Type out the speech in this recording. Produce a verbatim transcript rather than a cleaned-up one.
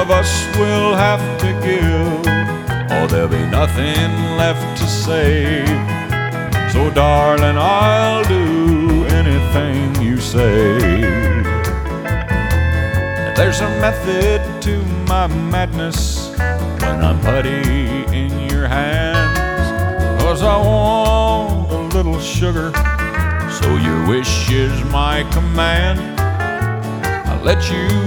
of us will have to give, or there'll be nothing left to say. So darling, I'll do anything you say. There's a method to my madness when I'm putty in your hands, 'cause I want a little sugar, so your wish is my command. I let you